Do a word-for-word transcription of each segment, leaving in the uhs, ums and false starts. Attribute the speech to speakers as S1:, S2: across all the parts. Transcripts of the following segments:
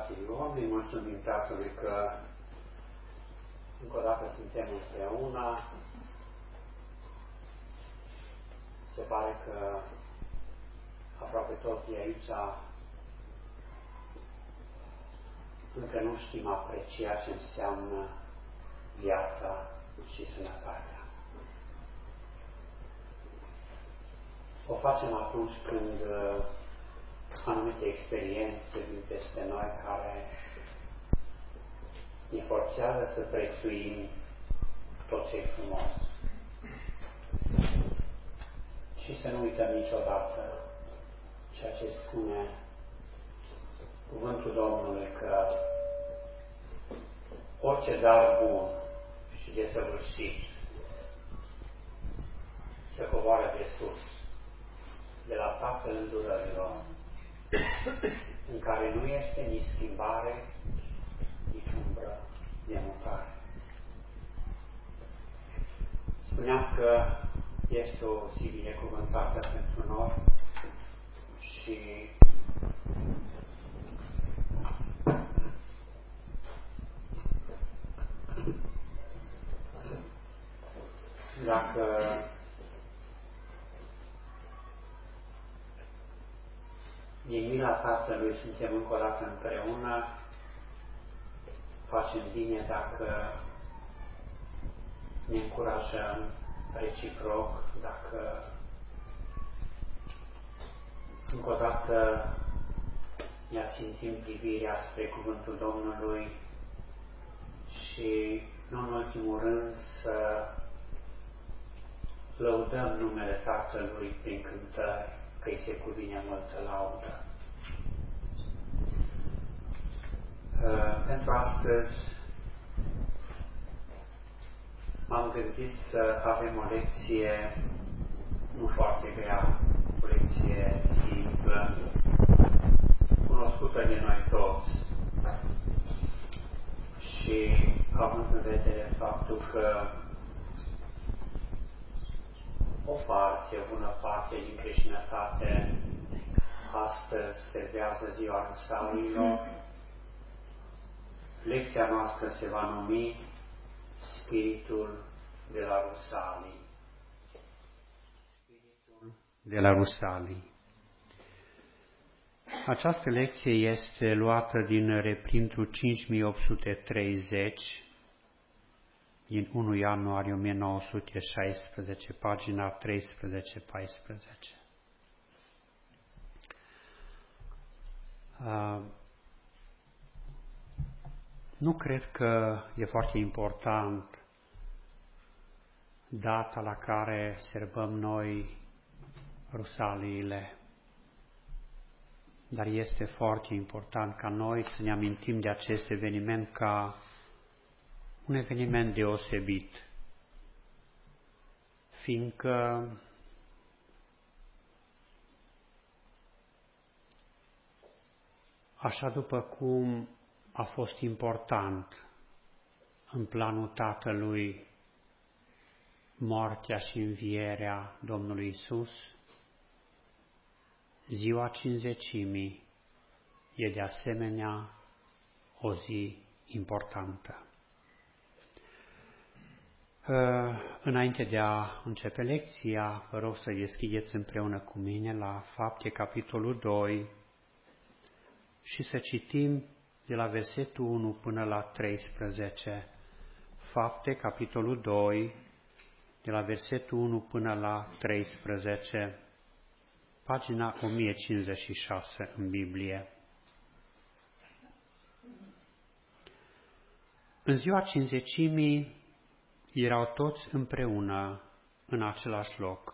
S1: fraților, îi mulțumim Tatălui că încă o dată suntem împreună. Se pare că aproape toți aici încă nu știm aprecia ce înseamnă viața și sănătatea. O facem atunci când uh, anumite experiențe vin peste noi care ne forțează să prețuim tot ce-i frumos. Și să nu uităm niciodată ceea ce spune cuvântul Domnului, că orice dar bun și desăvârșit se coboară de sus, de la Tatăl îndurărilor, în care nu este nici schimbare, nici umbră de mutare. Spuneam că este o zi binecuvântată pentru noi și dacă din mila Tatălui suntem încă o dată împreună, facem bine dacă ne încurajăm reciproc, dacă încă o dată ne ațintim privirea spre cuvântul Domnului și, nu în ultimul rând, să lăudăm numele Tatălui prin cântări, că îi se cuvine multă laudă. Uh, pentru astăzi m-am gândit să avem o lecție nu foarte grea, o lecție simplă, cunoscută de noi toți. Și având în vedere faptul că o parte, o bună parte din creștinătate astăzi servează ziua Rusaliilor, lecția noastră se va numi Spiritul de la Rusalii. Spiritul de la Rusalii. Această lecție este luată din reprintul cinci mii opt sute treizeci, din unu ianuarie o mie nouă sute șaisprezece, pagina treisprezece paisprezece. Uh, nu cred că e foarte important data la care sărbăm noi Rusaliile, dar este foarte important ca noi să ne amintim de acest eveniment ca un eveniment deosebit, fiindcă așa după cum a fost important în planul Tatălui moartea și învierea Domnului Isus, ziua Cincizecimii e de asemenea o zi importantă. Înainte de a începe lecția, vă rog să deschideți împreună cu mine la Fapte, capitolul doi, și să citim de la versetul unu până la treisprezece. Fapte, capitolul doi, de la versetul unu până la treisprezece, pagina o mie cincizeci și șase în Biblie. În ziua Cincizecimii erau toți împreună în același loc.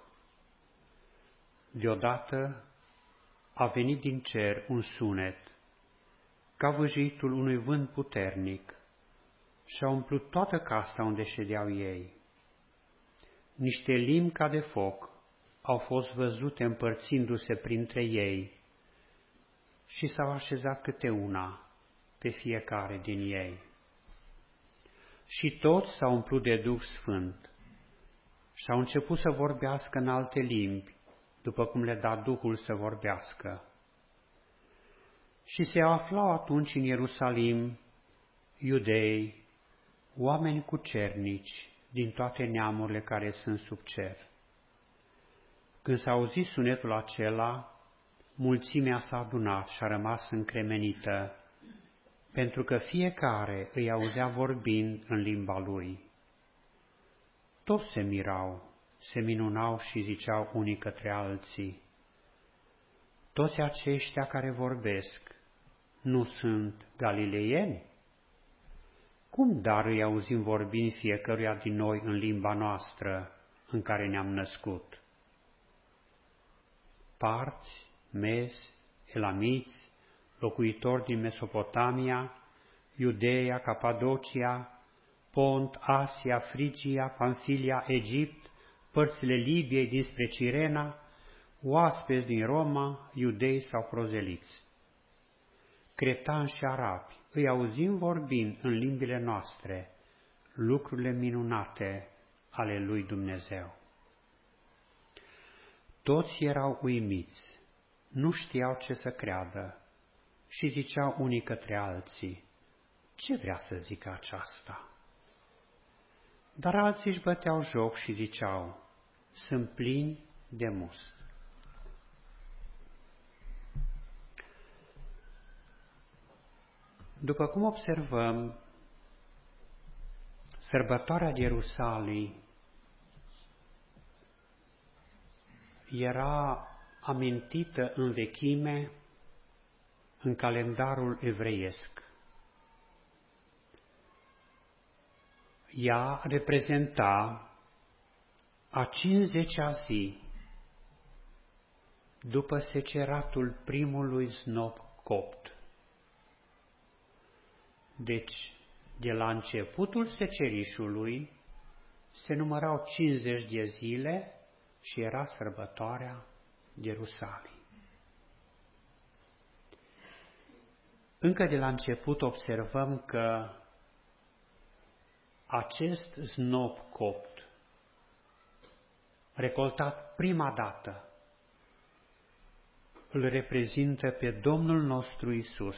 S1: Deodată a venit din cer un sunet, ca vâjitul unui vânt puternic, și a umplut toată casa unde ședeau ei. Niște limbi ca de foc au fost văzute împărțindu-se printre ei și s-au așezat câte una pe fiecare din ei. Și toți s-au umplut de Duh Sfânt și au început să vorbească în alte limbi, după cum le da Duhul să vorbească. Și se aflau atunci în Ierusalim iudei, oameni cucernici din toate neamurile care sunt sub cer. Când s-a auzit sunetul acela, mulțimea s-a adunat și a rămas încremenită, pentru că fiecare îi auzea vorbind în limba lui. Toți se mirau, se minunau și ziceau unii către alții: toți aceștia care vorbesc nu sunt galileieni? Cum dar îi auzim vorbind fiecăruia din noi în limba noastră în care ne-am născut? Parți, mezi, elamiți, locuitori din Mesopotamia, Iudeea, Capadocia, Pont, Asia, Frigia, Pamfilia, Egipt, părțile Libiei dinspre Cirena, oaspeți din Roma, iudei sau prozeliți. Cretani și arabi, îi auzim vorbind în limbile noastre lucrurile minunate ale lui Dumnezeu. Toți erau uimiți, nu știau ce să creadă și ziceau unii către alții: ce vrea să zică aceasta? Dar alții își băteau joc și ziceau: sunt plini de must. După cum observăm, sărbătoarea de Ierusalim era amintită în vechime în calendarul evreiesc. Ea reprezenta a cincizecea zi după seceratul primului snop copt. Deci, de la începutul secerișului se numărau cincizeci de zile și era sărbătoarea de Ierusalim. Încă de la început observăm că acest snop copt, recoltat prima dată, îl reprezintă pe Domnul nostru Isus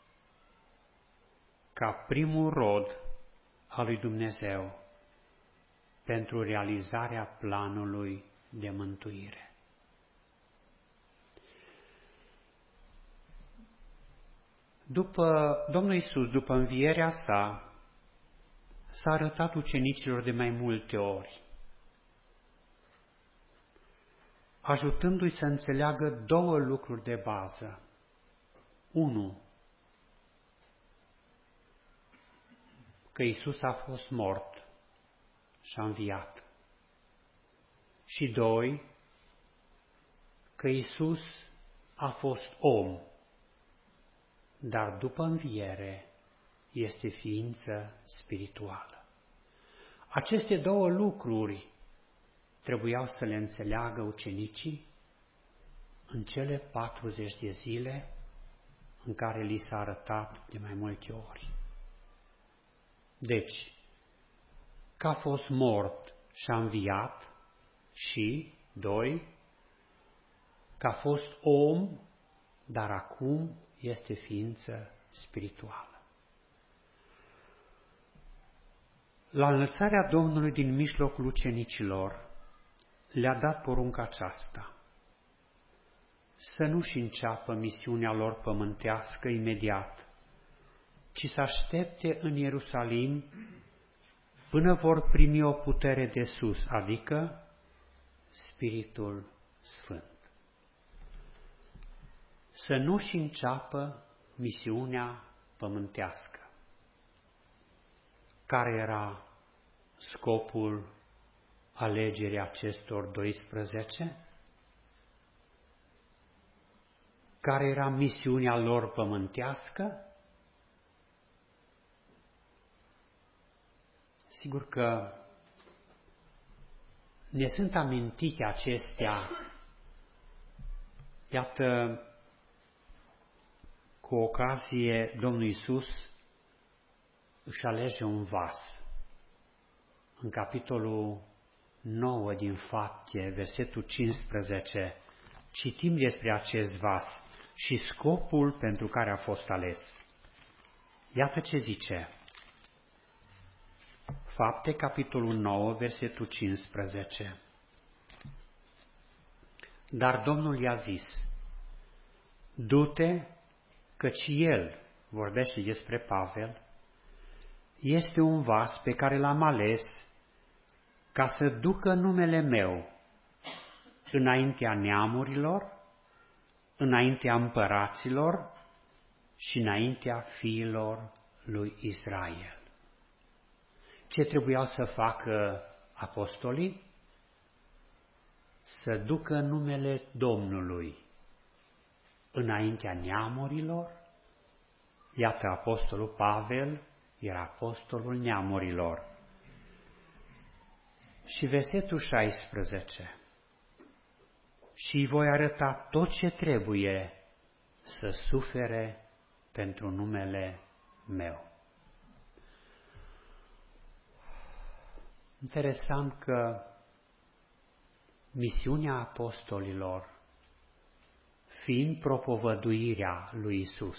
S1: ca primul rod al lui Dumnezeu pentru realizarea planului de mântuire. După Domnul Isus, după învierea sa, s-a arătat ucenicilor de mai multe ori, ajutându-i să înțeleagă două lucruri de bază. Unu, că Isus a fost mort și a înviat. Și doi, că Isus a fost om, dar după înviere este ființă spirituală. Aceste două lucruri trebuiau să le înțeleagă ucenicii în cele patruzeci de zile în care li s-a arătat de mai multe ori. Deci, că a fost mort și a înviat și, doi, că a fost om, dar acum este ființă spirituală. La înălțarea Domnului din mijlocul ucenicilor, le-a dat porunca aceasta: să nu-și înceapă misiunea lor pământească imediat, ci să aștepte în Ierusalim până vor primi o putere de sus, adică Spiritul Sfânt. Să nu-și înceapă misiunea pământească. Care era scopul alegerii acestor doisprezece? Care era misiunea lor pământească? Sigur că ne sunt amintite acestea, iată, cu ocazie Domnul Iisus își alege un vas. În capitolul nouă din Fapte, versetul cincisprezece, citim despre acest vas și scopul pentru care a fost ales. Iată ce zice. Fapte, capitolul nouă, versetul cincisprezece. Dar Domnul i-a zis, du-te, căci El, vorbește despre Pavel, este un vas pe care l-am ales ca să ducă numele meu înaintea neamurilor, înaintea împăraților și înaintea fiilor lui Israel. Ce trebuiau să facă apostolii? Să ducă numele Domnului înaintea neamurilor. Iată, apostolul Pavel era apostolul neamurilor. Și versetul șaisprezece. Și îi voi arăta tot ce trebuie să sufere pentru numele meu. Interesant că misiunea apostolilor, fiind propovăduirea lui Isus,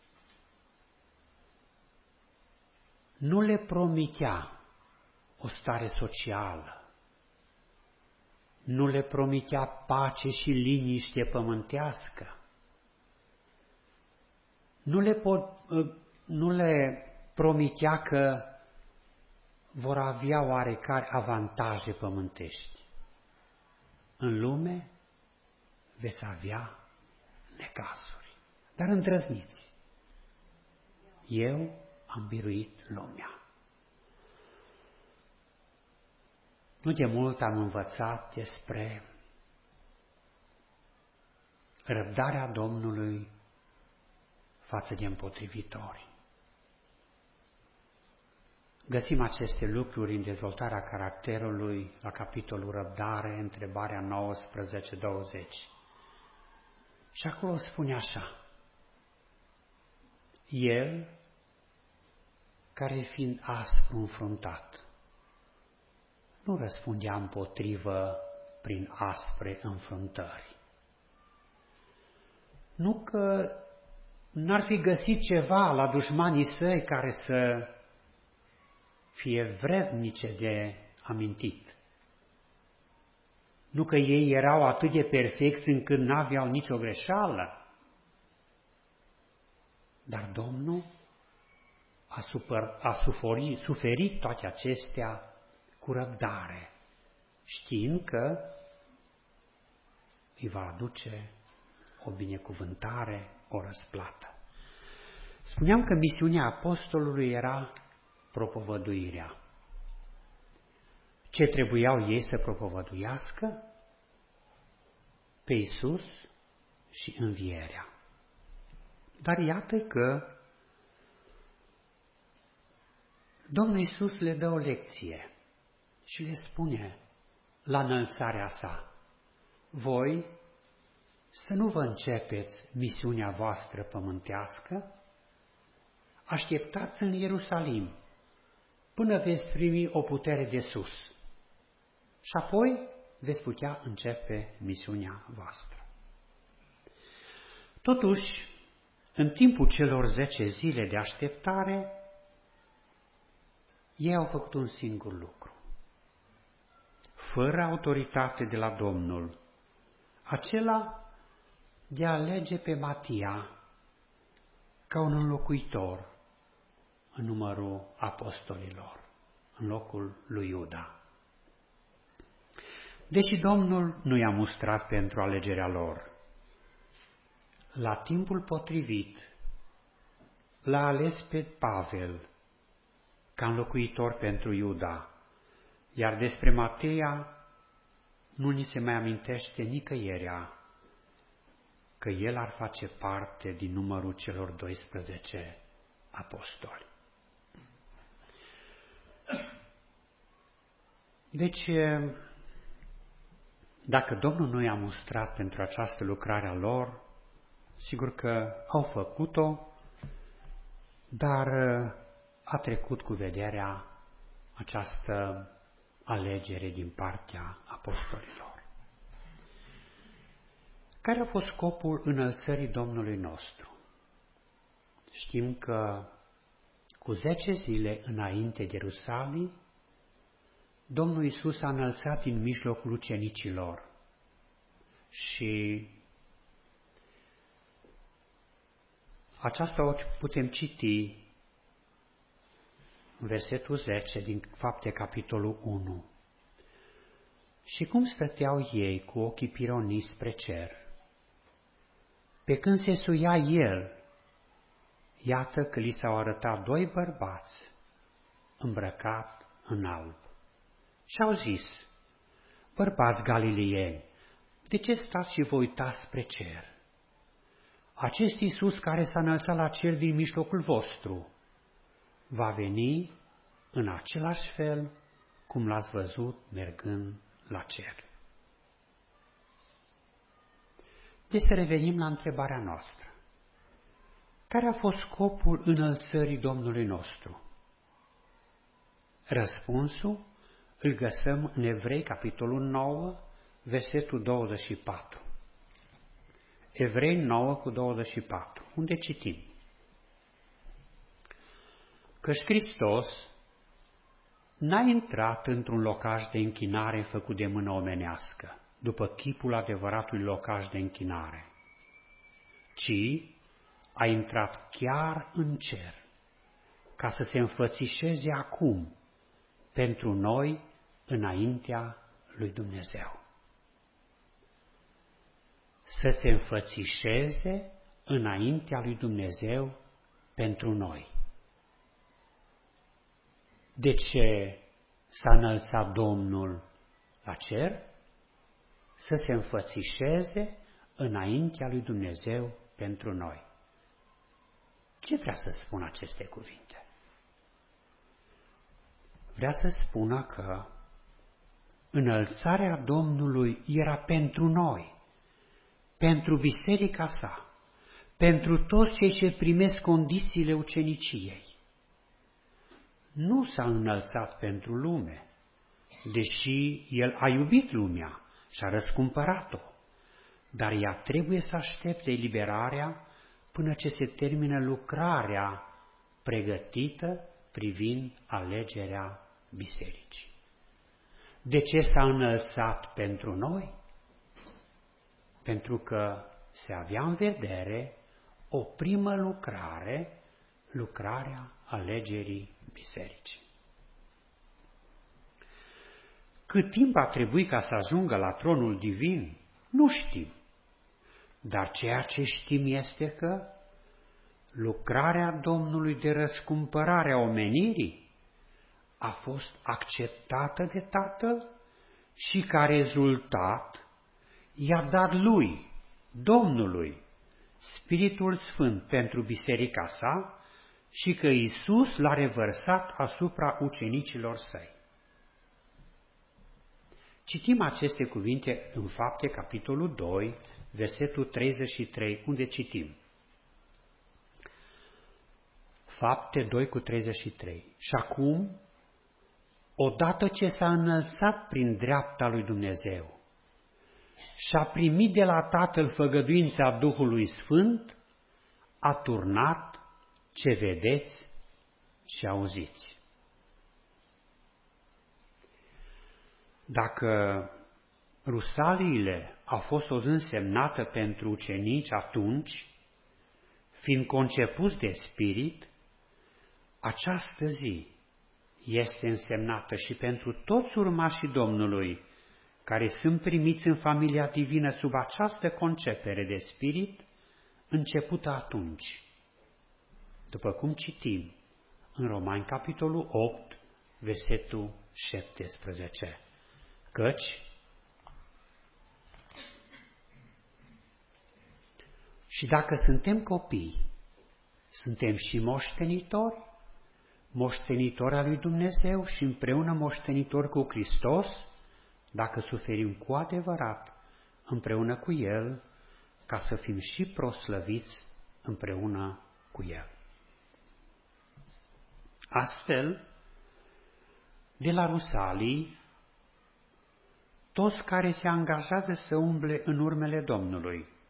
S1: nu le promitea o stare socială, nu le promitea pace și liniște pământească, nu le, pot, nu le promitea că vor avea oarecare avantaje pământești. În lume veți avea necazuri, dar îndrăzniți. Eu am biruit lumea. Nu de mult am învățat despre răbdarea Domnului față de împotrivitori. Găsim aceste lucruri în dezvoltarea caracterului, la capitolul răbdare, întrebarea nouăsprezece douăzeci. Și acolo spune așa, El, care fiind aspru înfruntat, nu răspundea împotrivă prin aspre înfruntări. Nu că n-ar fi găsit ceva la dușmanii săi care să fie vrednice de amintit. Nu că ei erau atât de perfecți încât n-aveau nicio greșeală, dar Domnul a, super, a suferit, suferit toate acestea cu răbdare, știind că îi va aduce o binecuvântare, o răsplată. Spuneam că misiunea apostolului era propovăduirea. Ce trebuiau ei să propovăduiască? Pe Iisus și învierea. Dar iată că Domnul Iisus le dă o lecție și le spune la înălțarea sa, voi să nu vă începeți misiunea voastră pământească, așteptați în Ierusalim până veți primi o putere de sus și apoi veți putea începe misiunea voastră. Totuși, în timpul celor zece zile de așteptare, ei au făcut un singur lucru. Fără autoritate de la Domnul, acela de a alege pe Matia ca un înlocuitor în numărul apostolilor, în locul lui Iuda. Deși Domnul nu i-a mustrat pentru alegerea lor, la timpul potrivit l-a ales pe Pavel ca înlocuitor pentru Iuda, iar despre Mateia nu ni se mai amintește nicăierea că el ar face parte din numărul celor doisprezece apostoli. Deci, dacă Domnul nu i-a mustrat pentru această lucrare a lor, sigur că au făcut-o, dar a trecut cu vederea această alegere din partea apostolilor. Care a fost scopul înălțării Domnului nostru? Știm că cu zece zile înainte de Ierusalim, Domnul Iisus a înălțat în mijlocul ucenicilor și aceasta o putem citi în versetul zece din Fapte, capitolul unu. Și cum stăteau ei cu ochii pironiți spre cer, pe când se suia el, iată că li s-au arătat doi bărbați îmbrăcat în alb. Și au zis: bărbați galileieni, de ce stați și vă uitați spre cer? Acest Iisus care s-a înălțat la cer din mijlocul vostru va veni în același fel cum l-ați văzut mergând la cer. Deci să revenim la întrebarea noastră. Care a fost scopul înălțării Domnului nostru? Răspunsul îl găsăm în Evrei, capitolul nouă, versetul douăzeci și patru. Evrei nouă cu douăzeci și patru, unde citim: căci Hristos n-a intrat într-un locaș de închinare făcut de mână omenească, după chipul adevăratului locaș de închinare, ci a intrat chiar în cer, ca să se înfățișeze acum pentru noi înaintea lui Dumnezeu. Să se înfățișeze înaintea lui Dumnezeu pentru noi. De ce s-a înălțat Domnul la cer? Să se înfățișeze înaintea lui Dumnezeu pentru noi. Ce vrea să spună aceste cuvinte? Vrea să spună că înălțarea Domnului era pentru noi, pentru biserica sa, pentru toți cei ce primesc condițiile uceniciei. Nu s-a înălțat pentru lume, deși El a iubit lumea și a răscumpărat-o, dar ea trebuie să aștepte eliberarea până ce se termină lucrarea pregătită privind alegerea bisericii. De ce s-a înălțat pentru noi? Pentru că se avea în vedere o primă lucrare, lucrarea alegerii bisericii. Cât timp a trebuit ca să ajungă la tronul divin, nu știm. Dar ceea ce știm este că lucrarea Domnului de răscumpărare a omenirii a fost acceptată de Tatăl și ca rezultat i-a dat lui, Domnului, Spiritul Sfânt pentru biserica sa și că Iisus l-a revărsat asupra ucenicilor săi. Citim aceste cuvinte în Fapte, capitolul doi, versetul treizeci și trei, unde citim: Fapte doi cu treizeci și trei. Și acum, odată ce s-a înălțat prin dreapta lui Dumnezeu și a primit de la Tatăl făgăduința Duhului Sfânt, a turnat ce vedeți și auziți. Dacă rusaliile au fost o zi însemnată pentru ucenici atunci, fiind concepuți de Spirit, această zi este însemnată și pentru toți urmașii Domnului, care sunt primiți în familia divină sub această concepere de Spirit, începută atunci. După cum citim în Romani, capitolul opt, versetul șaptesprezece. Căci și dacă suntem copii, suntem și moștenitori, moștenitori al lui Dumnezeu și împreună moștenitori cu Hristos, dacă suferim cu adevărat împreună cu El, ca să fim și proslăviți împreună cu El. Astfel, de la Rusalii, toți care se angajează să umble în urmele Domnului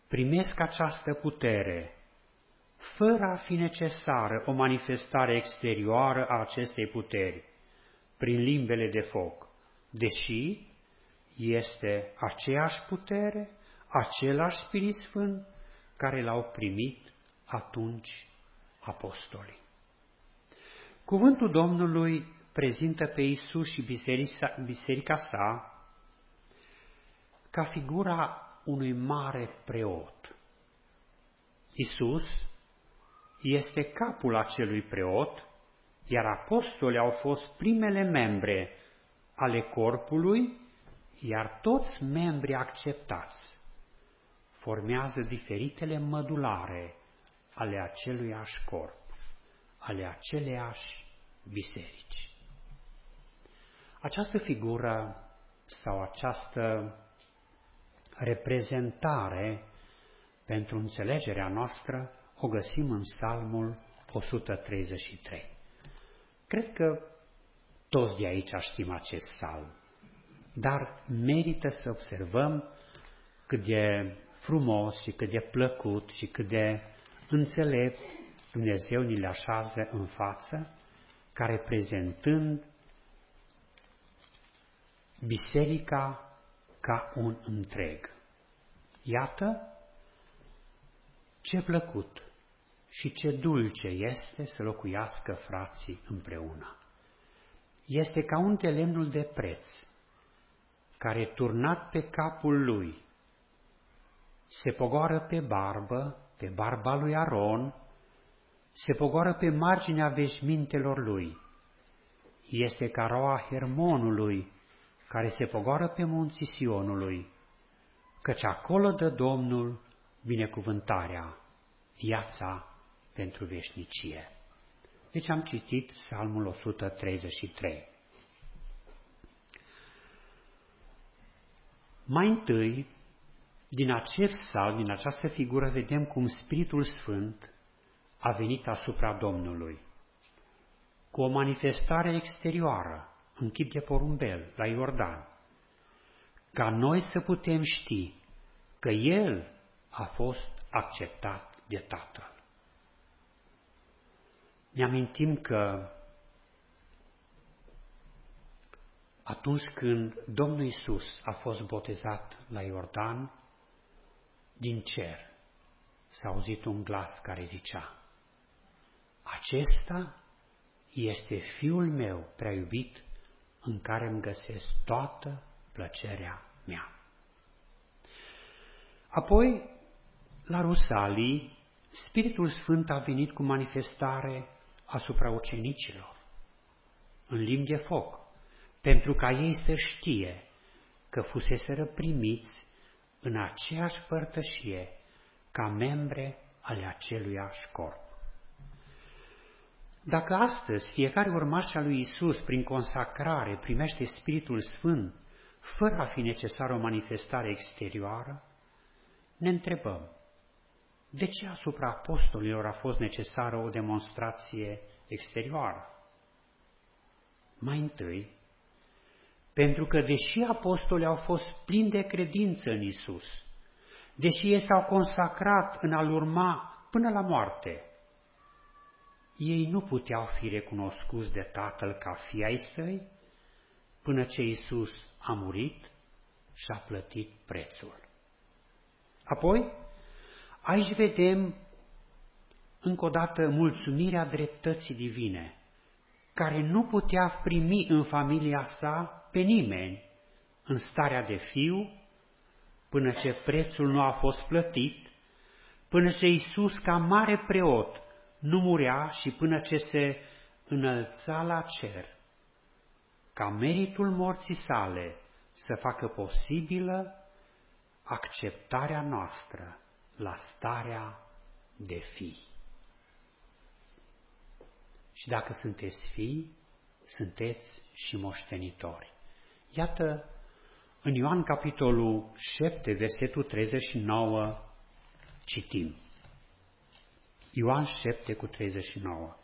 S1: primesc această putere, fără a fi necesară o manifestare exterioară a acestei puteri, prin limbele de foc, deși este aceeași putere, același Spirit Sfânt care l-au primit atunci apostolii. Cuvântul Domnului prezintă pe Iisus și biserica, biserica sa ca figura unui mare preot. Iisus este capul acelui preot, iar apostolii au fost primele membre ale corpului, iar toți membrii acceptați formează diferitele mădulare ale aceluiași corp, ale aceleiași biserici. Această figură sau această reprezentare pentru înțelegerea noastră o găsim în Psalmul o sută treizeci și trei. Cred că toți de aici știm acest psalm, dar merită să observăm cât de frumos și cât de plăcut și cât de înțelept Dumnezeu ni le așează în față, ca reprezentând biserica ca un întreg. Iată ce plăcut și ce dulce este să locuiască frații împreună. Este ca un de lemnul de preț, care turnat pe capul lui, se pogoară pe barbă, pe barba lui Aron, se pogoară pe marginea veșmintelor lui. Este ca roa Hermonului, care se pogoară pe munții Sionului, căci acolo dă Domnul binecuvântarea, viața pentru veșnicie. Deci am citit Psalmul o sută treizeci și trei. Mai întâi, din acest psalm, din această figură, vedem cum Spiritul Sfânt a venit asupra Domnului, cu o manifestare exterioară, în chip de porumbel, la Iordan, ca noi să putem ști că El a fost acceptat de Tatăl. Ne amintim că atunci când Domnul Iisus a fost botezat la Iordan, din cer s-a auzit un glas care zicea: acesta este Fiul meu prea iubit, în care îmi găsesc toată plăcerea mea. Apoi, la Rusalii, Spiritul Sfânt a venit cu manifestare asupra ucenicilor, în limbi de foc, pentru ca ei să știe că fuseseră primiți în aceeași părtășie ca membre ale aceluiași corp. Dacă astăzi fiecare urmaș al lui Iisus, prin consacrare, primește Spiritul Sfânt, fără a fi necesară o manifestare exterioară, ne întrebăm, de ce asupra apostolilor a fost necesară o demonstrație exterioară? Mai întâi, pentru că deși apostolii au fost plini de credință în Iisus, deși ei s-au consacrat în a-L urma până la moarte, ei nu puteau fi recunoscuți de Tatăl ca fii ai săi până ce Iisus a murit și a plătit prețul. Apoi, aici vedem încă o dată mulțumirea dreptății divine, care nu putea primi în familia sa pe nimeni în starea de fiu, până ce prețul nu a fost plătit, până ce Iisus, ca mare preot, nu murea și până ce se înălța la cer, ca meritul morții sale să facă posibilă acceptarea noastră la starea de fii. Și dacă sunteți fii, sunteți și moștenitori. Iată, în Ioan capitolul șapte, versetul treizeci și nouă, citim. Ioan șapte cu treizeci și nouă.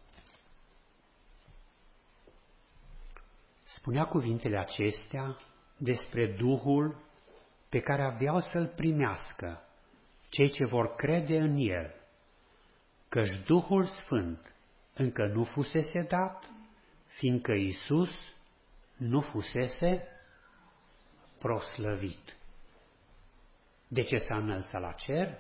S1: Spunea cuvintele acestea despre Duhul pe care aveau să-l primească cei ce vor crede în el, căci Duhul Sfânt încă nu fusese dat, fiindcă Iisus nu fusese proslăvit. De ce s-a înălțat la cer?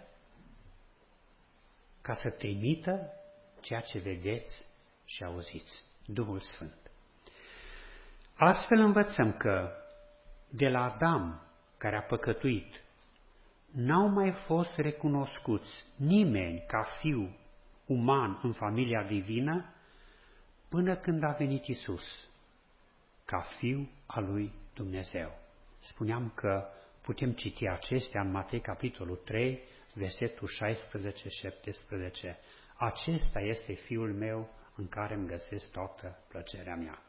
S1: Ca să trimită ceea ce vedeți și auziți, Duhul Sfânt. Astfel învățăm că de la Adam, care a păcătuit, n-au mai fost recunoscuți nimeni ca fiu uman în familia divină până când a venit Iisus, ca fiu al lui Dumnezeu. Spuneam că putem citi acestea în Matei, capitolul trei, versetul șaisprezece șaptesprezece. Acesta este Fiul meu în care îmi găsesc toată plăcerea mea.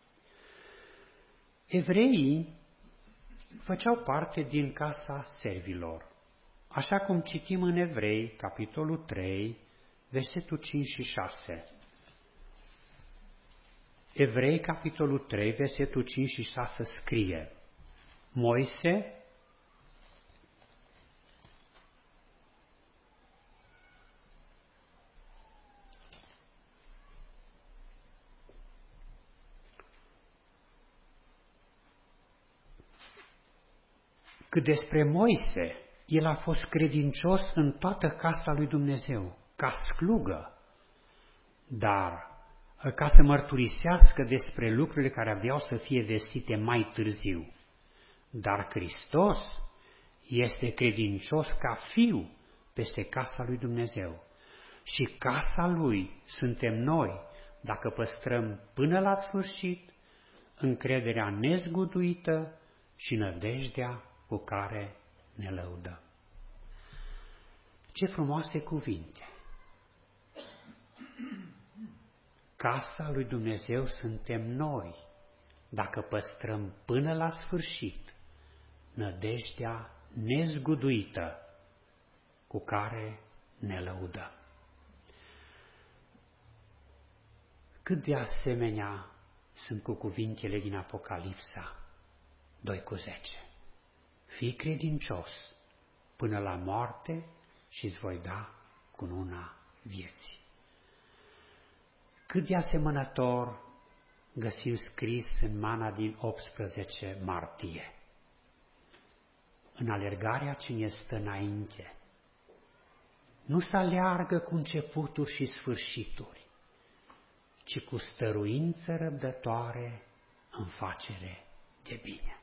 S1: Evreii făceau parte din casa servilor, așa cum citim în Evrei, capitolul trei, versetul cinci și șase. Evrei, capitolul trei, versetul cinci și șase scrie: Moise Cât despre Moise, el a fost credincios în toată casa lui Dumnezeu, ca slugă, dar ca să mărturisească despre lucrurile care aveau să fie vestite mai târziu. Dar Hristos este credincios ca fiu peste casa lui Dumnezeu. Și casa lui suntem noi, dacă păstrăm până la sfârșit încrederea nezguduită și nădejdea cu care ne lăudăm. Ce frumoase cuvinte! Casa lui Dumnezeu suntem noi, dacă păstrăm până la sfârșit nădejdea nezguduită cu care ne lăudăm. Cât de asemenea sunt cu cuvintele din Apocalipsa doi cu zece. Fii credincios până la moarte și îți voi da cununa vieții. Cât de asemănător găsim scris în Mana din optsprezece martie. În alergarea ce ne stă înainte, nu se aleargă cu începuturi și sfârșituri, ci cu stăruință răbdătoare în facere de bine.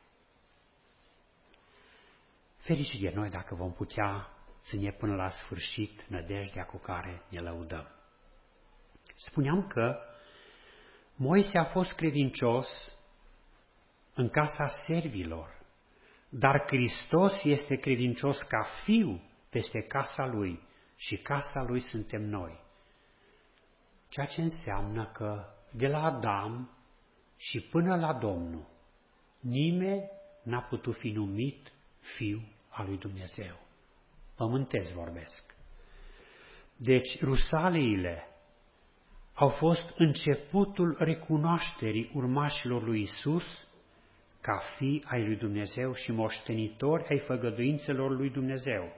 S1: Ferice de noi dacă vom putea ține până la sfârșit nădejdea cu care ne lăudăm. Spuneam că Moise a fost credincios în casa servilor, dar Hristos este credincios ca fiu peste casa lui și casa lui suntem noi. Ceea ce înseamnă că de la Adam și până la Domnul nimeni n-a putut fi numit fiu al lui Dumnezeu. Pământesc vorbesc. Deci rusaleile au fost începutul recunoașterii urmașilor lui Isus ca fii ai lui Dumnezeu și moștenitori ai făgăduințelor lui Dumnezeu.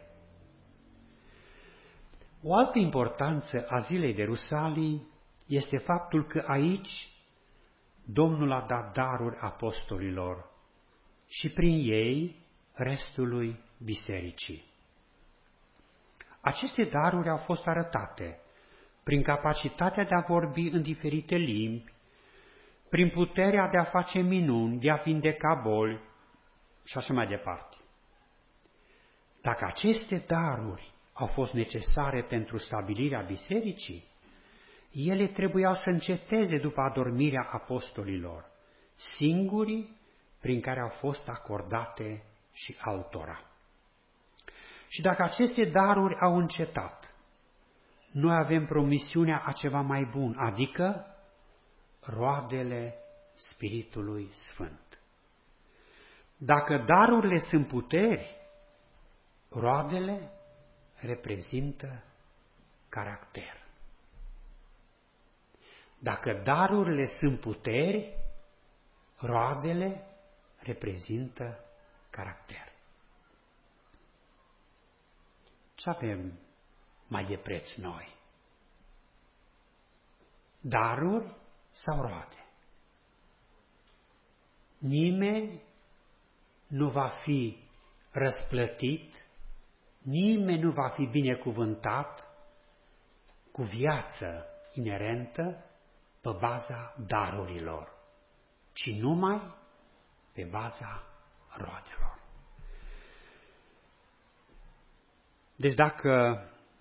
S1: O altă importanță a zilei de Rusalii este faptul că aici Domnul a dat daruri apostolilor și prin ei restului bisericii. Aceste daruri au fost arătate prin capacitatea de a vorbi în diferite limbi, prin puterea de a face minuni, de a vindeca boli și așa mai departe. Dacă aceste daruri au fost necesare pentru stabilirea bisericii, ele trebuiau să înceteze după adormirea apostolilor, singurii prin care au fost acordate și altora. Și dacă aceste daruri au încetat, noi avem promisiunea a ceva mai bun, adică roadele Spiritului Sfânt. Dacă darurile sunt puteri, roadele reprezintă caracter. Dacă darurile sunt puteri, roadele reprezintă caracter. Ce avem mai de preț noi? Daruri sau roade? Nimeni nu va fi răsplătit, nimeni nu va fi binecuvântat cu viață inerentă pe baza darurilor, ci numai pe baza roadelor. Deci dacă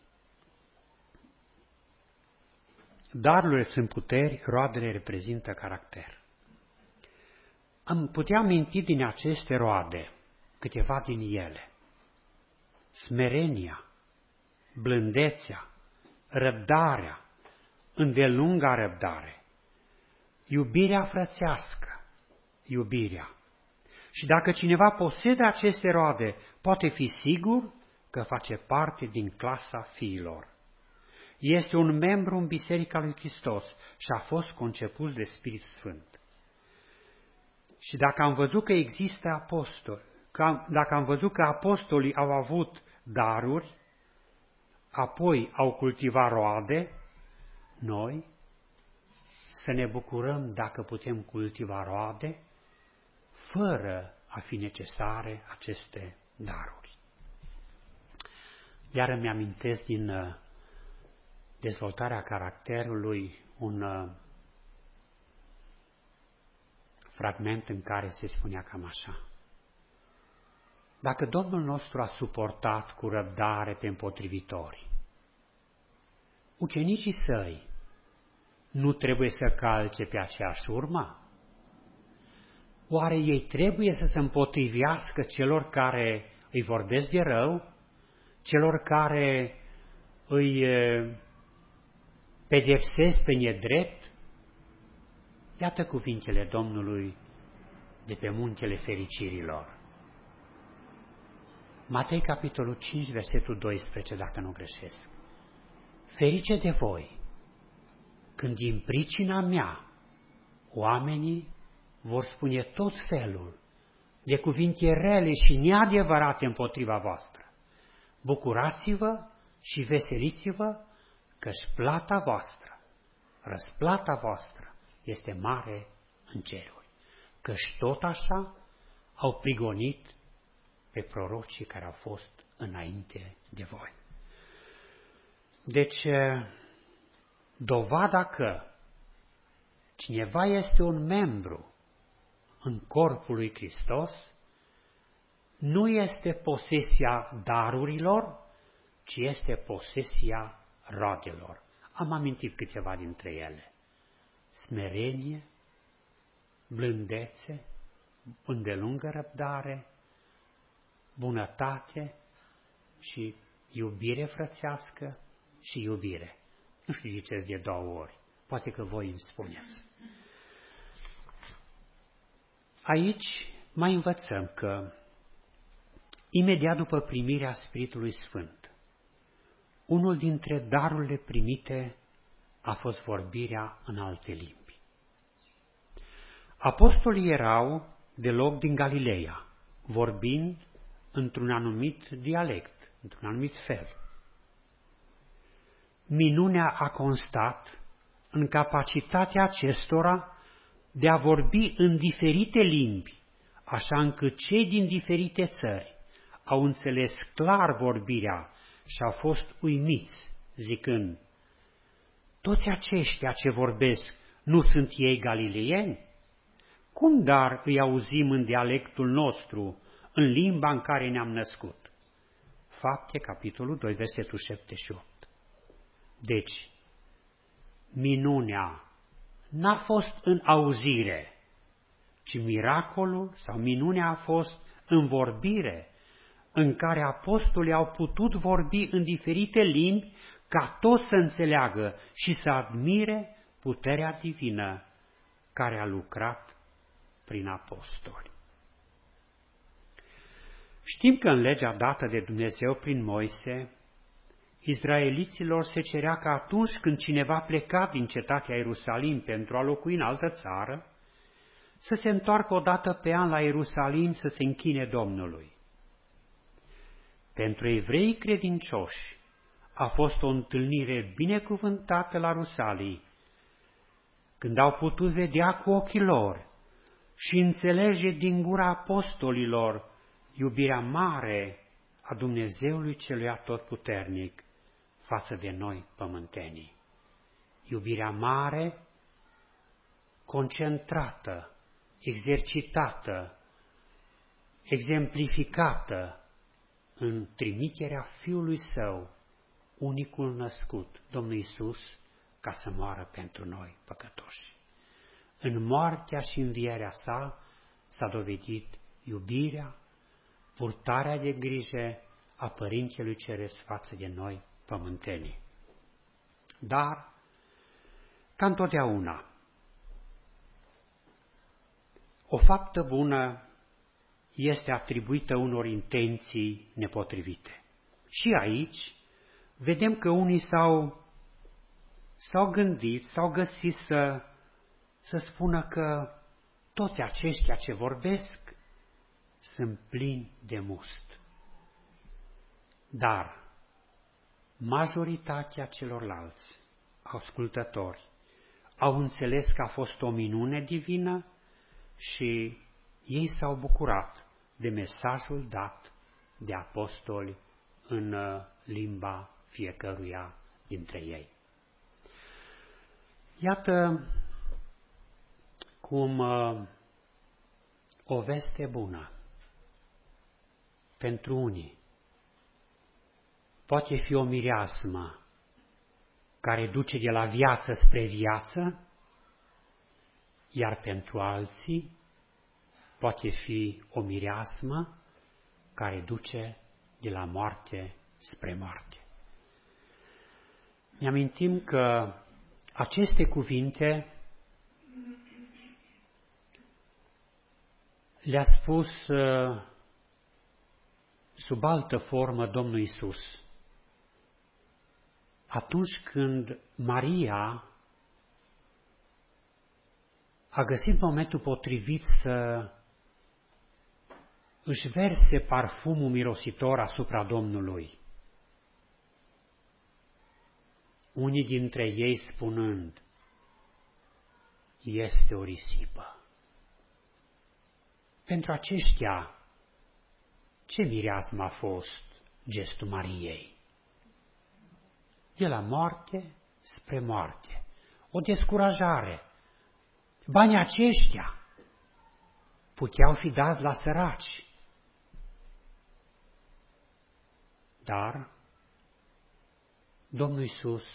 S1: darurile sunt puteri, roadele reprezintă caracter. Am putea aminti din aceste roade câteva din ele. Smerenia, blândețea, răbdarea, îndelunga răbdare, iubirea frățească, iubirea. Și dacă cineva posedă aceste roade, poate fi sigur că face parte din clasa fiilor. Este un membru în Biserica lui Hristos și a fost conceput de Spirit Sfânt. Și dacă am văzut că există apostoli, că, dacă am văzut că apostolii au avut daruri, apoi au cultivat roade, noi să ne bucurăm dacă putem cultiva roade, fără a fi necesare aceste daruri. Iar îmi amintesc din dezvoltarea caracterului un fragment în care se spunea cam așa. Dacă Domnul nostru a suportat cu răbdare pe împotrivitori, ucenicii săi nu trebuie să calce pe aceeași urmă? Oare ei trebuie să se împotrivească celor care îi vorbesc de rău, celor care îi pedepsesc pe nedrept? Iată cuvintele Domnului de pe muntele fericirilor. Matei, capitolul cinci, versetul doisprezece, dacă nu greșesc. Ferice de voi, când din pricina mea oamenii vor spune tot felul de cuvinte rele și neadevărate împotriva voastră. Bucurați-vă și veseliți-vă, că-și plata voastră, răsplata voastră, este mare în ceruri. Că-și tot așa au prigonit pe prorocii care au fost înainte de voi. Deci, dovada că cineva este un membru în corpul lui Hristos nu este posesia darurilor, ci este posesia roadelor. Am amintit câteva dintre ele. Smerenie, blândețe, îndelungă răbdare, bunătate și iubire frățească și iubire. Nu știu, ziceți de două ori. Poate că voi îmi spuneți. Aici mai învățăm că imediat după primirea Spiritului Sfânt, unul dintre darurile primite a fost vorbirea în alte limbi. Apostolii erau deloc din Galileea, vorbind într-un anumit dialect, într-un anumit fel. Minunea a constat în capacitatea acestora de a vorbi în diferite limbi, așa încât cei din diferite țări au înțeles clar vorbirea și au fost uimiți, zicând: toți aceștia ce vorbesc, nu sunt ei galileieni? Cum dar îi auzim în dialectul nostru, în limba în care ne-am născut? Fapte, capitolul doi, versetul șapte și opt. Deci, minunea n-a fost în auzire, ci miracolul sau minunea a fost în vorbire, în care apostolii au putut vorbi în diferite limbi ca toți să înțeleagă și să admire puterea divină care a lucrat prin apostoli. Știm că în legea dată de Dumnezeu prin Moise, izraeliților se cerea că atunci când cineva pleca din cetatea Ierusalim pentru a locui în altă țară, să se întoarcă odată pe an la Ierusalim să se închine Domnului. Pentru evrei credincioși a fost o întâlnire binecuvântată la Rusalii, când au putut vedea cu ochii lor și înțelege din gura apostolilor iubirea mare a Dumnezeului celui atotputernic față de noi pământenii. Iubirea mare, concentrată, exercitată, exemplificată în trimiterea Fiului Său, unicul născut, Domnul Iisus, ca să moară pentru noi păcătoși. În moartea și învierea sa s-a dovedit iubirea, purtarea de grijă a Părintelui Ceresc față de noi pământenii. Dar, ca întotdeauna, o faptă bună este atribuită unor intenții nepotrivite. Și aici vedem că unii s-au, s-au gândit, s-au găsit să, să spună că toți aceștia ce vorbesc sunt plini de must. Dar majoritatea celorlalți ascultători au înțeles că a fost o minune divină și ei s-au bucurat de mesajul dat de apostoli în limba fiecăruia dintre ei. Iată cum o veste bună pentru unii poate fi o mireasmă care duce de la viață spre viață, iar pentru alții poate fi o mireasmă care duce de la moarte spre moarte. Ne amintim că aceste cuvinte le-a spus uh, sub altă formă Domnul Iisus, atunci când Maria a găsit momentul potrivit să își verse parfumul mirositor asupra Domnului. Unii dintre ei spunând, este o risipă. Pentru aceștia, ce mireasmă a fost gestul Mariei? De la moarte spre moarte, o descurajare. Banii aceștia puteau fi dați la săraci. Dar Domnul Iisus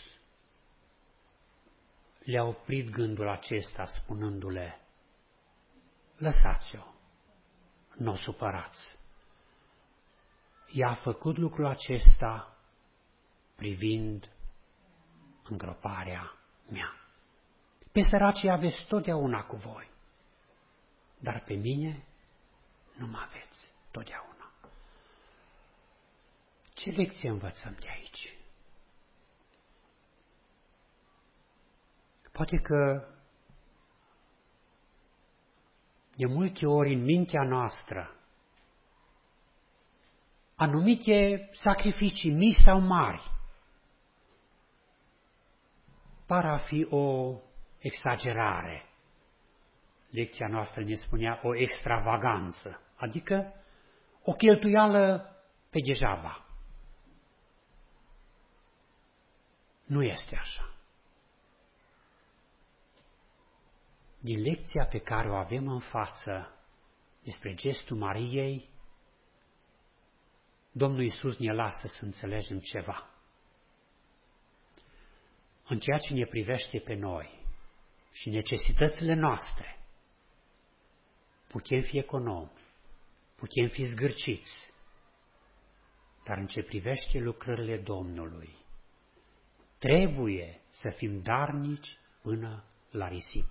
S1: le-a oprit gândul acesta spunându-le, lăsați-o, nu o supărați. Ea a făcut lucrul acesta privind îngroparea mea. Pe săracii aveți totdeauna cu voi, dar pe mine nu mă aveți totdeauna. Ce lecție învățăm de aici? Poate că de multe ori în mintea noastră anumite sacrificii mici sau mari par a fi o exagerare. Lecția noastră ne spunea o extravaganță, adică o cheltuială pe degeaba. Nu este așa. Din lecția pe care o avem în față despre gestul Mariei, Domnul Iisus ne lasă să înțelegem ceva. În ceea ce ne privește pe noi și necesitățile noastre, putem fi economi, putem fi zgârciți, dar în ce privește lucrările Domnului, trebuie să fim darnici până la risipă.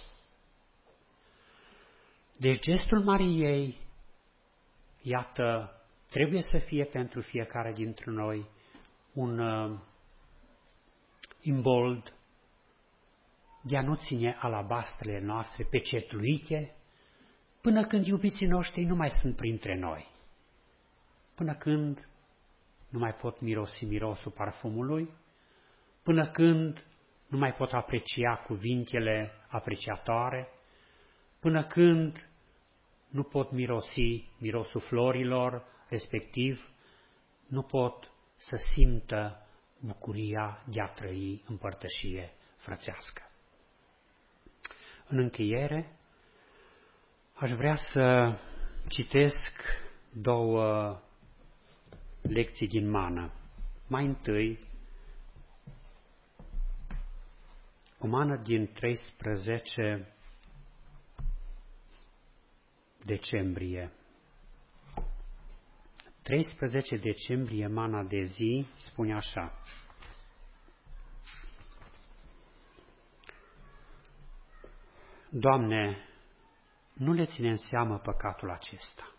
S1: Deci gestul Mariei, iată, trebuie să fie pentru fiecare dintre noi un uh, imbold de a nu ține alabastrele noastre pecetluite până când iubiții noștri nu mai sunt printre noi, până când nu mai pot mirosi mirosul parfumului, până când nu mai pot aprecia cuvintele apreciatoare, până când nu pot mirosi mirosul florilor, respectiv nu pot să simtă bucuria de a trăi în părtășie frățească. În încheiere, aș vrea să citesc două lecții din mană. Mai întâi, o mană din treisprezece decembrie. treisprezece decembrie, mana de zi, spune așa. Doamne, nu le ține în seamă păcatul acesta.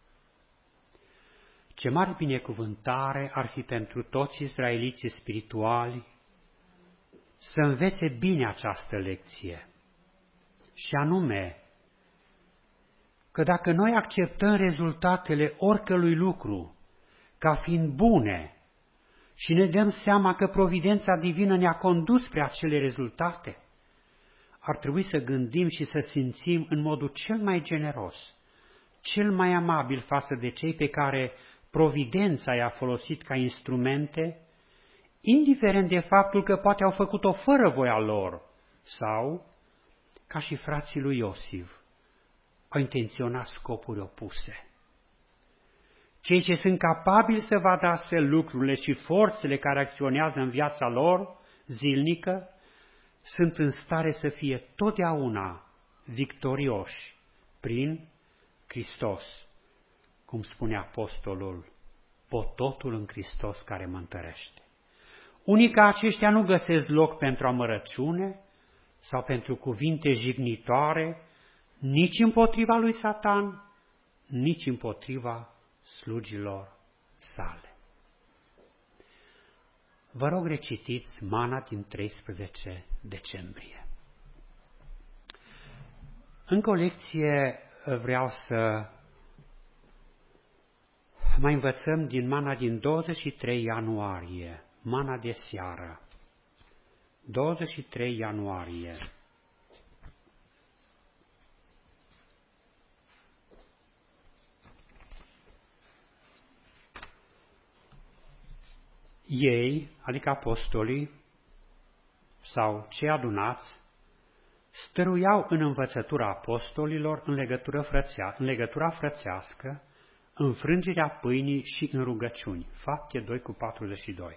S1: Ce mare binecuvântare ar fi pentru toți izraeliții spirituali să învețe bine această lecție, și anume că dacă noi acceptăm rezultatele oricărui lucru ca fiind bune și ne dăm seama că providența divină ne-a condus spre acele rezultate, ar trebui să gândim și să simțim în modul cel mai generos, cel mai amabil față de cei pe care providența i-a folosit ca instrumente, indiferent de faptul că poate au făcut-o fără voia lor, sau, ca și frații lui Iosif, au intenționat scopuri opuse. Cei ce sunt capabili să vadă astfel lucrurile și forțele care acționează în viața lor zilnică, sunt în stare să fie totdeauna victorioși prin Hristos, cum spune apostolul, pot totul în Hristos care mă întărește. Unii ca aceștia nu găsesc loc pentru amărăciune sau pentru cuvinte jignitoare, nici împotriva lui Satan, nici împotriva slugilor sale. Vă rog, recitiți mana din treisprezece decembrie. Încă o lecție vreau să mai învățăm din mana din douăzeci și trei ianuarie, mana de seară. douăzeci și trei ianuarie. Ei, adică apostolii sau cei adunați, stăruiau în învățătura apostolilor în, legătură frățea, în legătura frățească, în frângerea pâinii și în rugăciuni. Fapte doi cu patruzeci și doi.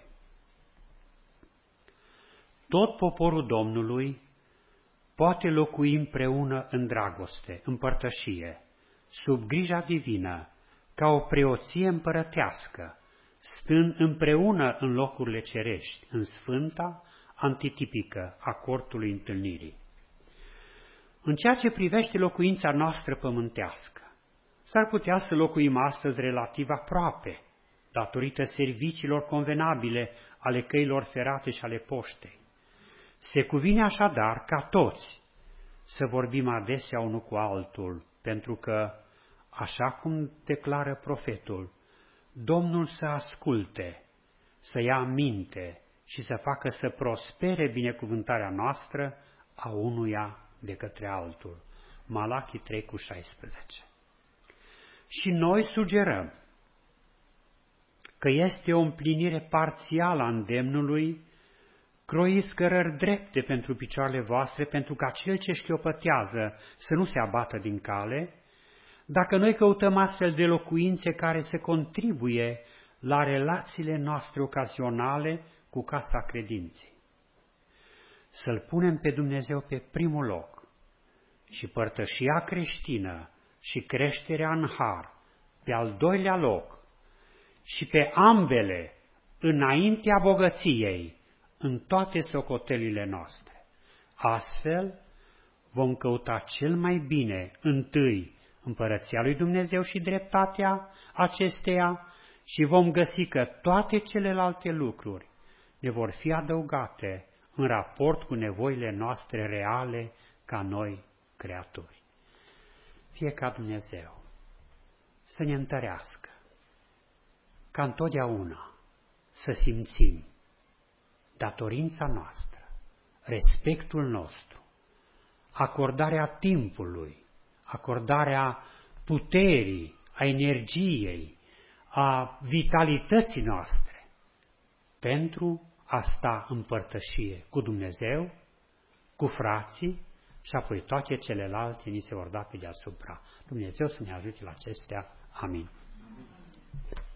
S1: Tot poporul Domnului poate locui împreună în dragoste, în părtășie, sub grija divină, ca o preoție împărătească, stând împreună în locurile cerești, în sfânta antitipică a cortului întâlnirii. În ceea ce privește locuința noastră pământească, s-ar putea să locuim astăzi relativ aproape, datorită serviciilor convenabile ale căilor ferate și ale poștei. Se cuvine așadar ca toți să vorbim adesea unul cu altul, pentru că, așa cum declară profetul, Domnul să asculte, să ia aminte și să facă să prospere binecuvântarea noastră a unuia de către altul. Malachi trei cu șaisprezece. Și noi sugerăm că este o împlinire parțială a îndemnului: croiți cărări drepte pentru picioarele voastre, pentru ca cel ce șchiopătează să nu se abată din cale, dacă noi căutăm astfel de locuințe care să contribuie la relațiile noastre ocazionale cu casa credinței. Să-L punem pe Dumnezeu pe primul loc și părtășia creștină și creșterea în har pe al doilea loc și pe ambele înaintea bogăției în toate socotelile noastre. Astfel vom căuta cel mai bine întâi împărăția lui Dumnezeu și dreptatea acesteia și vom găsi că toate celelalte lucruri ne vor fi adăugate în raport cu nevoile noastre reale ca noi creaturi. fie ca Dumnezeu să ne întărească, ca întotdeauna să simțim datorința noastră, respectul nostru, acordarea timpului, acordarea puterii, a energiei, a vitalității noastre pentru a sta în părtășie cu Dumnezeu, cu frații și apoi toate celelalte ni se vor da pe deasupra. Dumnezeu să ne ajute la acestea. Amin.